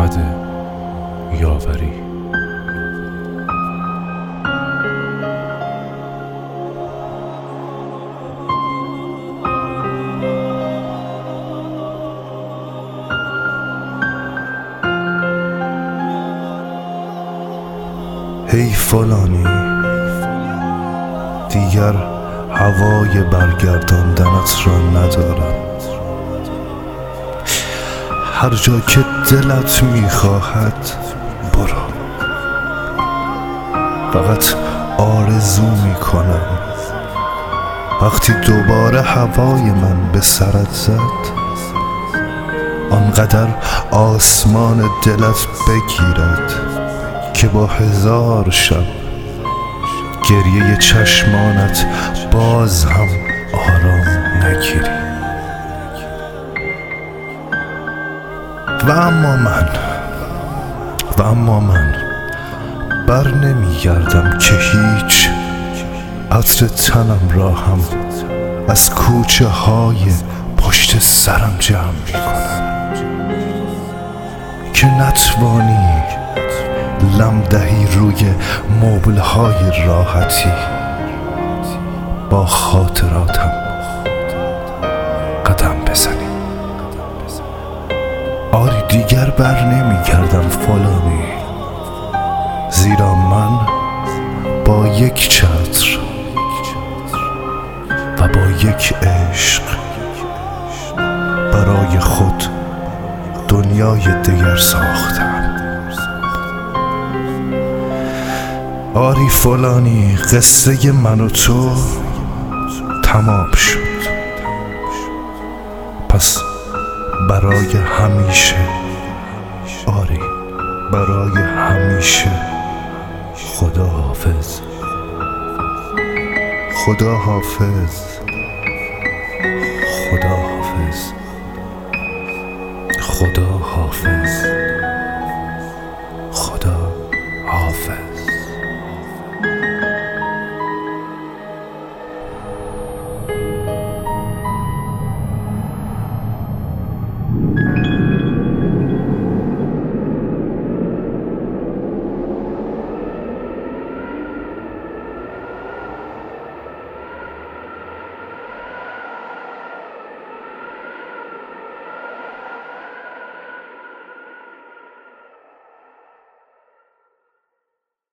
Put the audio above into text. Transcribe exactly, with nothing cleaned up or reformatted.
احمد یاوری. هی فلانی، دیگر هوای برگرداندنت را ندارم. هر جا که دلت میخواهد برو، فقط آرزو میکنم وقتی دوباره هوای من به سرت زد آنقدر آسمان دلت بگیرد که با هزار شب گریه چشمانت باز هم آرام نگیری. و اما من و اما من بر نمیگردم که هیچ عطر تنم را هم از کوچه های پشت سرم جمع میکنم که نتوانی لم دهی روی مبل های راحتی با خاطراتم قدم بزنی. آری دیگر بر نمیگردم فلانی، زیرا من با یک چتر و با یک عشق برای خود دنیای دیگر ساختم. آری فلانی، قصه من و تو تمام شد، پس برای همیشه، آری برای همیشه خدا حافظ. خدا حافظ. خدا حافظ. خدا حافظ.